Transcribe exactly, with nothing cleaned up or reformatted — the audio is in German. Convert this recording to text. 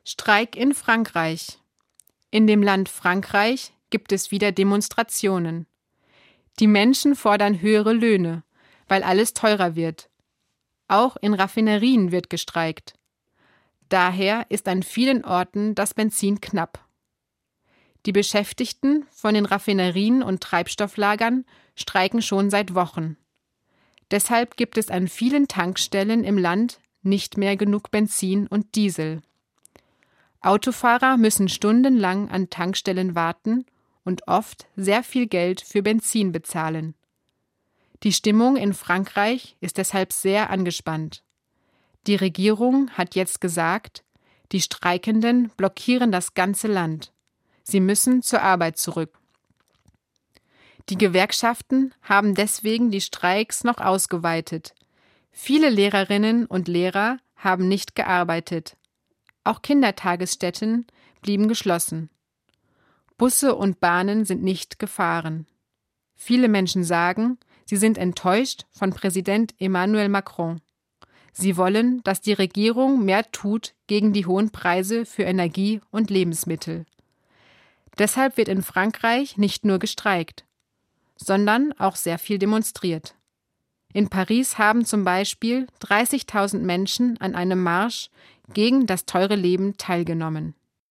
Streik in Frankreich. In dem Land Frankreich gibt es wieder Demonstrationen. Die Menschen fordern höhere Löhne, weil alles teurer wird. Auch in Raffinerien wird gestreikt. Daher ist an vielen Orten das Benzin knapp. Die Beschäftigten von den Raffinerien und Treibstofflagern streiken schon seit Wochen. Deshalb gibt es an vielen Tankstellen im Land nicht mehr genug Benzin und Diesel. Autofahrer müssen stundenlang an Tankstellen warten und oft sehr viel Geld für Benzin bezahlen. Die Stimmung in Frankreich ist deshalb sehr angespannt. Die Regierung hat jetzt gesagt, die Streikenden blockieren das ganze Land. Sie müssen zur Arbeit zurück. Die Gewerkschaften haben deswegen die Streiks noch ausgeweitet. Viele Lehrerinnen und Lehrer haben nicht gearbeitet. Auch Kindertagesstätten blieben geschlossen. Busse und Bahnen sind nicht gefahren. Viele Menschen sagen, sie sind enttäuscht von Präsident Emmanuel Macron. Sie wollen, dass die Regierung mehr tut gegen die hohen Preise für Energie und Lebensmittel. Deshalb wird in Frankreich nicht nur gestreikt, sondern auch sehr viel demonstriert. In Paris haben zum Beispiel dreißigtausend Menschen an einem Marsch gegen das teure Leben teilgenommen.